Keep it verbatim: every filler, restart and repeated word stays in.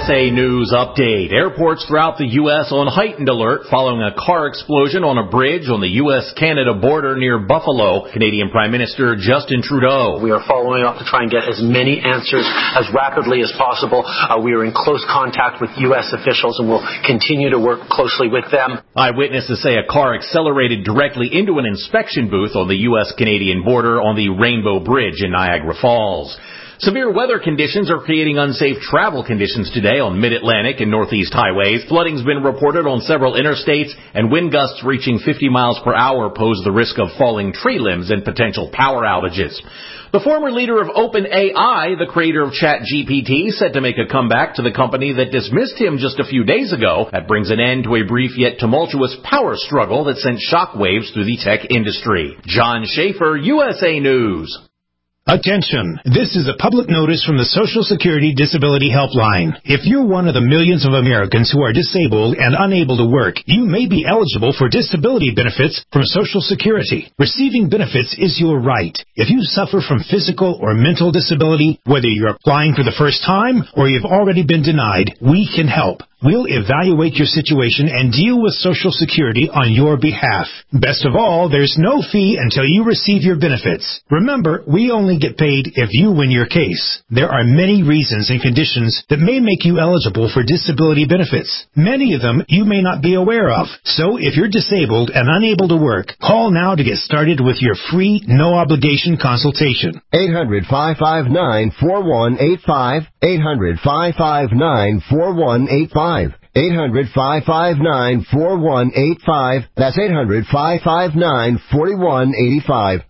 A News Update. Airports throughout the U S on heightened alert following a car explosion on a bridge on the U S Canada border near Buffalo. Canadian Prime Minister Justin Trudeau. We are following up to try and get as many answers as rapidly as possible. Uh, we are in close contact with U S officials and will continue to work closely with them. Eyewitnesses say a car accelerated directly into an inspection booth on the U S Canadian border on the Rainbow Bridge in Niagara Falls. Severe weather conditions are creating unsafe travel conditions today on Mid-Atlantic and Northeast highways. Flooding's been reported on several interstates, and wind gusts reaching fifty miles per hour pose the risk of falling tree limbs and potential power outages. The former leader of OpenAI, the creator of ChatGPT, set to make a comeback to the company that dismissed him just a few days ago. That brings an end to a brief yet tumultuous power struggle that sent shockwaves through the tech industry. John Schaefer, U S A News. Attention! This is a public notice from the Social Security Disability Helpline. If you're one of the millions of Americans who are disabled and unable to work, you may be eligible for disability benefits from Social Security. Receiving benefits is your right. If you suffer from physical or mental disability, whether you're applying for the first time or you've already been denied, we can help. We'll evaluate your situation and deal with Social Security on your behalf. Best of all, there's no fee until you receive your benefits. Remember, we only get paid if you win your case. There are many reasons and conditions that may make you eligible for disability benefits. Many of them you may not be aware of. So if you're disabled and unable to work, call now to get started with your free, no-obligation consultation. eight hundred, five five nine, four one eight five. eight hundred, five five nine, four one eight five. eight hundred, five five nine, four one eight five. That's eight hundred, five five nine, four one eight five.